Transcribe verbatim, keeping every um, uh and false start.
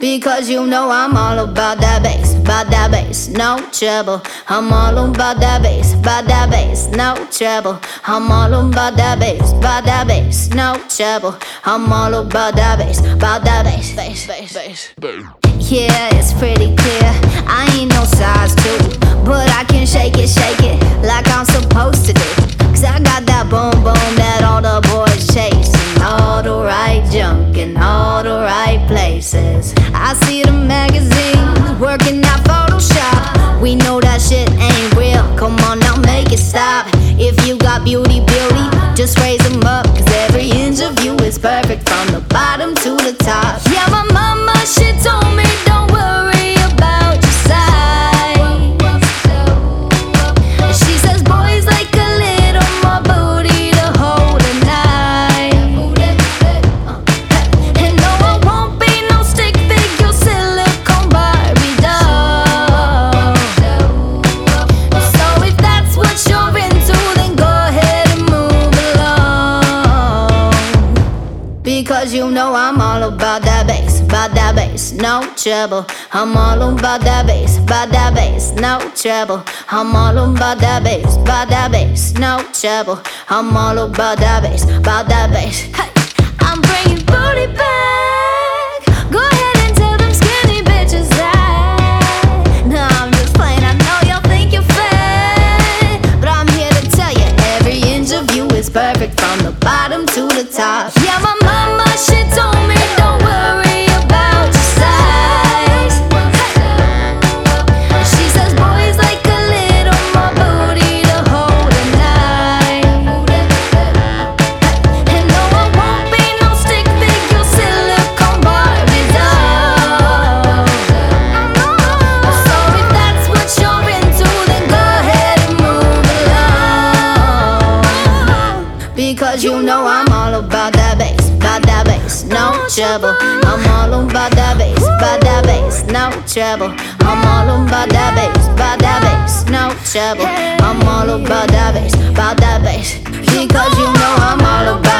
Because you know I'm all about that bass, about that bass, no trouble. I'm all about that bass, about that bass, no trouble. I'm all about that bass, about that bass, no trouble. I'm all about that bass, about that bass, bass, bass, bass. Yeah, it's pretty clear, I ain't no size two, but I can shake it, shake it like I'm supposed to do. Cause I got that boom boom that all the boys chasing, all the right junk in all the right places. I see the magazines working out Photoshop. We know that shit ain't real, come on now make it stop. If you got beauty, beauty, just raise them up. Cause every inch of you is perfect from the bottom to the top. Yeah, my mama, she told me don't worry about your size. She says boys like a little more booty to hold at night. And no, I won't be no stick figure silicone Barbie doll. So if that's what you're into, then go ahead and move along. Because you know I'm all about that bass, about that bass, no trouble. I'm all about that bass, about that bass, no trouble. I'm all about that bass, about that bass, no trouble. I'm all about that bass, about that bass. Hey, I'm bringing booty back. Go ahead and tell them skinny bitches that. No, I'm just playing, I know y'all think you're fat, but I'm here to tell you every inch of you is perfect from the bottom to the top. Yeah, my mama, she told me don't worry about your size. She says boys like a little more booty to hold at night. And no, I won't be no stick figure silicone Barbie doll. So if that's what you're into, then go ahead and move along. Because you know I'm all about that bass, about that bass, no trouble. I'm all about that bass, about that bass, no trouble. I'm all about that bass, about that bass, no trouble. I'm all about that bass, about that bass. Because you know I'm all about